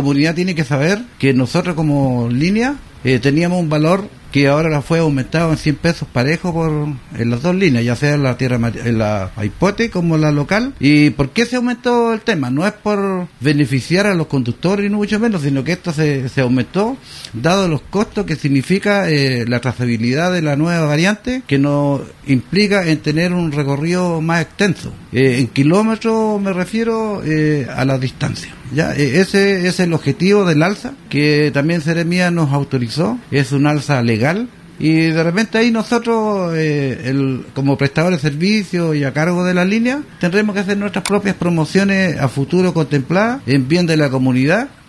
comunidad tiene que saber que nosotros como línea teníamos un valor que ahora fue aumentado en 100 pesos parejo en las dos líneas, ya sea en la tierra, en la Maipote como la local. ¿Y por qué se aumentó el tema? No es por beneficiar a los conductores ni mucho menos, sino que esto se aumentó dado los costos que significa la trazabilidad de la nueva variante, que nos implica en tener un recorrido más extenso. En kilómetros me refiero a la distancia. Ya, ese es el objetivo del alza, que también Seremía nos autorizó. Es un alza legal, y de repente ahí nosotros, como prestadores de servicios y a cargo de la línea, tendremos que hacer nuestras propias promociones a futuro contempladas en bien de la comunidad,